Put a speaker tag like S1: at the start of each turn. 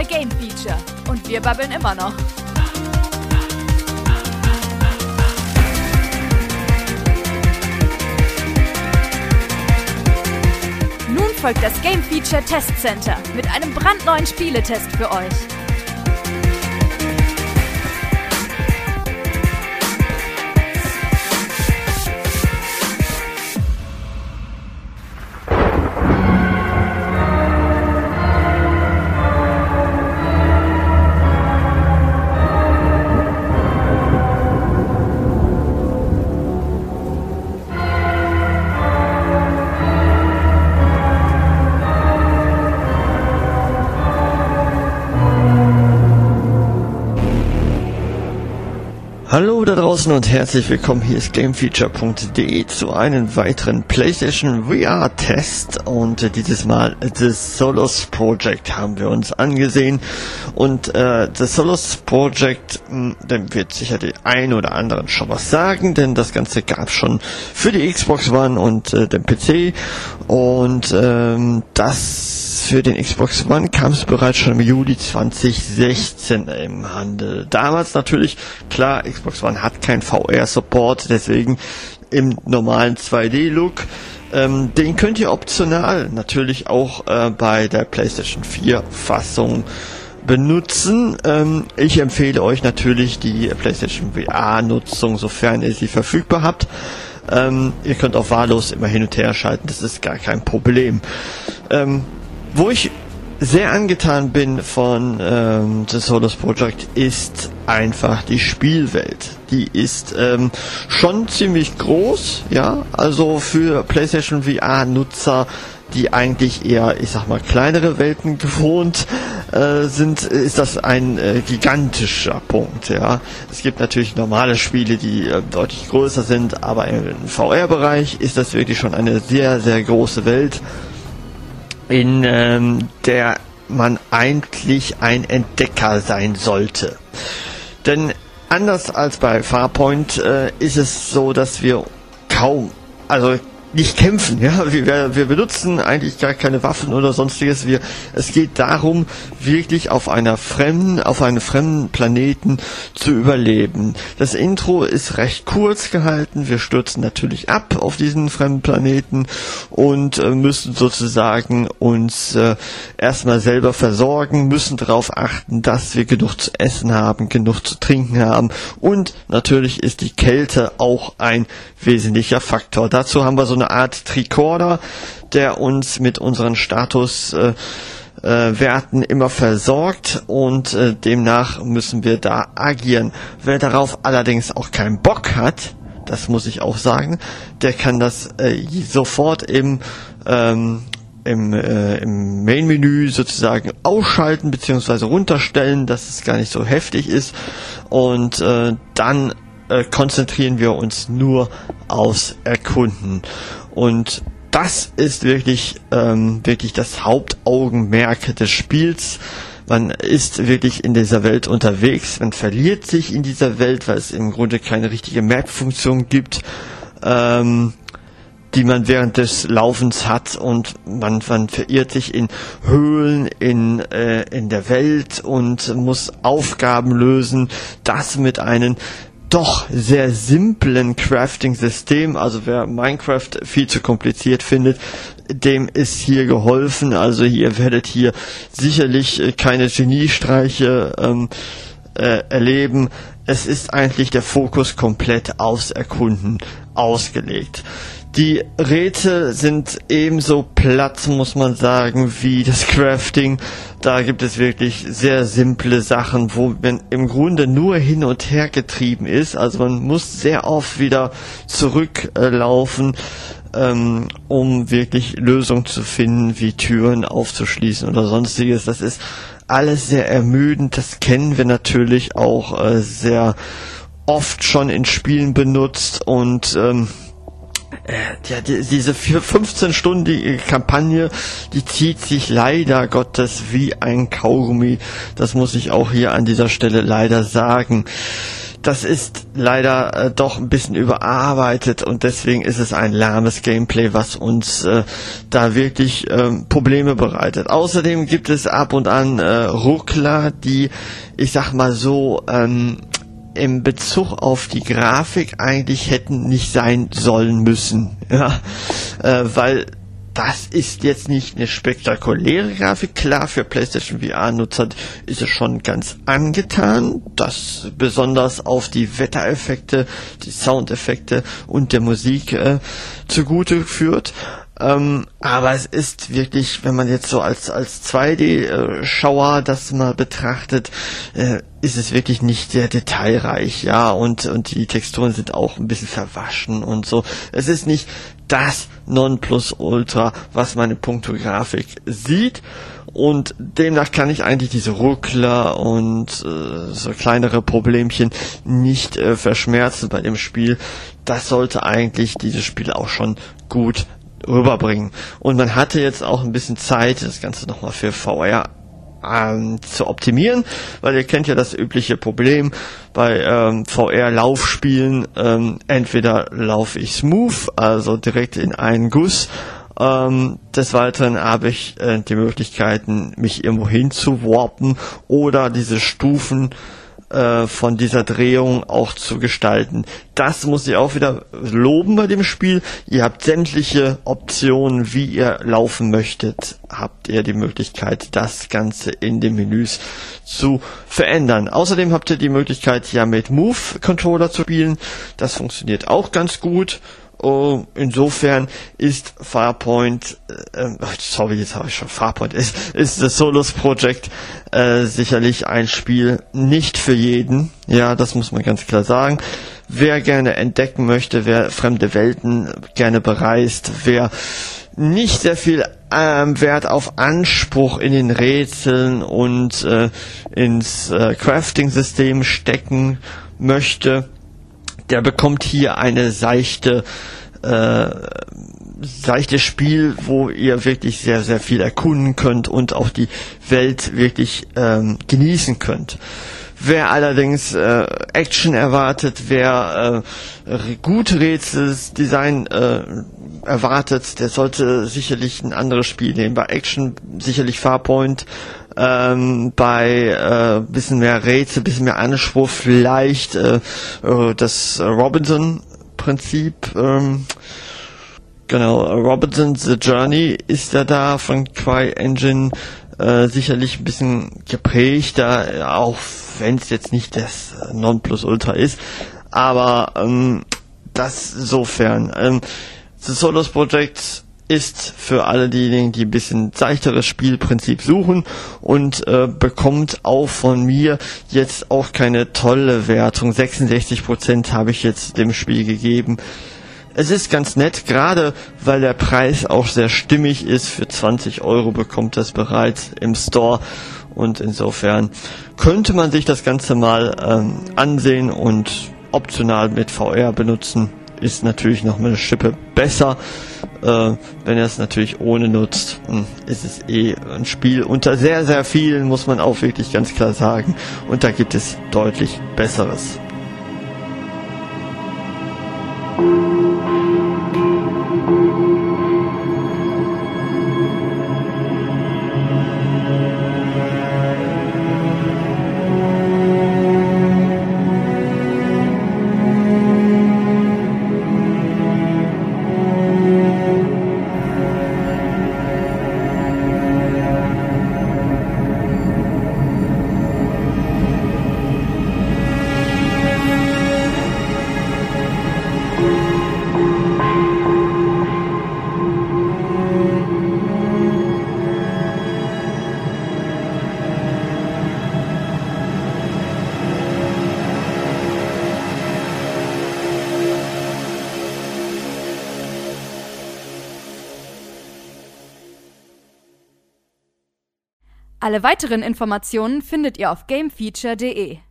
S1: Game Feature. Und wir babbeln immer noch. Nun folgt das Game Feature Test Center mit einem brandneuen Spieletest für euch.
S2: Hallo da draußen und herzlich willkommen, hier ist GameFeature.de zu einem weiteren PlayStation VR Test und dieses Mal The Solos Project haben wir uns angesehen und The Solos Project, dem wird sicher die ein oder anderen schon was sagen, denn das Ganze gab schon für die Xbox One und den PC und das für den Xbox One kam es bereits schon im Juli 2016 im Handel. Damals natürlich, klar, Xbox One hat kein VR-Support, deswegen im normalen 2D-Look. Den könnt ihr optional natürlich auch bei der PlayStation 4-Fassung benutzen. Ich empfehle euch natürlich die PlayStation VR-Nutzung, sofern ihr sie verfügbar habt. Ihr könnt auch wahllos immer hin und her schalten, das ist gar kein Problem. Wo ich sehr angetan bin von The Solos Project ist einfach die Spielwelt. Die ist schon ziemlich groß, ja, also für PlayStation VR-Nutzer, die eigentlich eher, ich sag mal, kleinere Welten gewohnt sind, ist das ein gigantischer Punkt, ja. Es gibt natürlich normale Spiele, die deutlich größer sind, aber im VR-Bereich ist das wirklich schon eine sehr, sehr große Welt, in der man eigentlich ein Entdecker sein sollte. Denn anders als bei Farpoint ist es so, dass wir kaum, also nicht kämpfen, ja, wir benutzen eigentlich gar keine Waffen oder sonstiges. Es geht darum, wirklich auf einem fremden Planeten zu überleben. Das Intro ist recht kurz gehalten. Wir stürzen natürlich ab auf diesen fremden Planeten und müssen sozusagen uns erstmal selber versorgen, müssen darauf achten, dass wir genug zu essen haben, genug zu trinken haben und natürlich ist die Kälte auch ein wesentlicher Faktor. Dazu haben wir so eine Art Tricorder, der uns mit unseren Statuswerten immer versorgt und demnach müssen wir da agieren. Wer darauf allerdings auch keinen Bock hat, das muss ich auch sagen, der kann das sofort im Main-Menü sozusagen ausschalten bzw. runterstellen, dass es gar nicht so heftig ist und dann konzentrieren wir uns nur aufs Erkunden. Und das ist wirklich das Hauptaugenmerk des Spiels. Man ist wirklich in dieser Welt unterwegs, man verliert sich in dieser Welt, weil es im Grunde keine richtige Map-Funktion gibt, die man während des Laufens hat und man verirrt sich in Höhlen in der Welt und muss Aufgaben lösen, das mit einem doch sehr simplen Crafting-System, also wer Minecraft viel zu kompliziert findet, dem ist hier geholfen, also ihr werdet hier sicherlich keine Geniestreiche erleben. Es ist eigentlich der Fokus komplett aufs Erkunden ausgelegt. Die Rätsel sind ebenso platt, muss man sagen, wie das Crafting. Da gibt es wirklich sehr simple Sachen, wo man im Grunde nur hin und her getrieben ist. Also man muss sehr oft wieder zurücklaufen, um wirklich Lösungen zu finden, wie Türen aufzuschließen oder sonstiges. Das ist alles sehr ermüdend. Das kennen wir natürlich auch sehr oft schon in Spielen benutzt und diese 15-stündige Kampagne, die zieht sich leider Gottes wie ein Kaugummi. Das muss ich auch hier an dieser Stelle leider sagen. das ist leider doch ein bisschen überarbeitet und deswegen ist es ein lahmes Gameplay, was uns da wirklich Probleme bereitet. Außerdem gibt es ab und an Ruckler, die, ich sag mal so, im Bezug auf die Grafik eigentlich hätten nicht sein sollen müssen, ja, weil das ist jetzt nicht eine spektakuläre Grafik. Klar, für PlayStation VR-Nutzer ist es schon ganz angetan, das besonders auf die Wettereffekte, die Soundeffekte und der Musik zugute führt. Aber es ist wirklich, wenn man jetzt so als 2D-Schauer das mal betrachtet, ist es wirklich nicht sehr detailreich, ja, und die Texturen sind auch ein bisschen verwaschen und so. Es ist nicht das Nonplusultra, was man in puncto Grafik sieht, und demnach kann ich eigentlich diese Ruckler und so kleinere Problemchen nicht verschmerzen bei dem Spiel. Das sollte eigentlich dieses Spiel auch schon gut rüberbringen. Und man hatte jetzt auch ein bisschen Zeit, das Ganze nochmal für VR zu optimieren, weil ihr kennt ja das übliche Problem bei VR-Laufspielen, entweder laufe ich smooth, also direkt in einen Guss, des Weiteren habe ich die Möglichkeiten, mich irgendwo hin zu warpen oder diese Stufen von dieser Drehung auch zu gestalten. Das muss ich auch wieder loben bei dem Spiel. Ihr habt sämtliche Optionen, wie ihr laufen möchtet, habt ihr die Möglichkeit, das Ganze in den Menüs zu verändern. Außerdem habt ihr die Möglichkeit, ja mit Move-Controller zu spielen. Das funktioniert auch ganz gut. Insofern ist Farpoint, ist das Solus Project sicherlich ein Spiel nicht für jeden. Ja, das muss man ganz klar sagen. Wer gerne entdecken möchte, wer fremde Welten gerne bereist, wer nicht sehr viel Wert auf Anspruch in den Rätseln und ins Crafting-System stecken möchte, der bekommt hier eine seichte Spiel, wo ihr wirklich sehr, sehr viel erkunden könnt und auch die Welt wirklich genießen könnt. Wer allerdings Action erwartet, wer gute Rätselsdesign erwartet, der sollte sicherlich ein anderes Spiel nehmen. Bei Action sicherlich Farpoint, bei bisschen mehr Rätsel, bisschen mehr Anspruch vielleicht das Robinson-Prinzip. Genau, Robinson The Journey ist da von CryEngine sicherlich ein bisschen geprägter, auch wenn es jetzt nicht das Nonplusultra ist, aber das sofern. The Solus Project ist für alle diejenigen, die ein bisschen seichteres Spielprinzip suchen und bekommt auch von mir jetzt auch keine tolle Wertung. 66% habe ich jetzt dem Spiel gegeben. Es ist ganz nett, gerade weil der Preis auch sehr stimmig ist. Für 20 € bekommt das bereits im Store und insofern könnte man sich das Ganze mal ansehen und optional mit VR benutzen. Ist natürlich noch eine Schippe besser. Wenn ihr es natürlich ohne nutzt, ist es ein Spiel unter sehr, sehr vielen, muss man auch wirklich ganz klar sagen. Und da gibt es deutlich Besseres.
S1: Alle weiteren Informationen findet ihr auf gamefeature.de.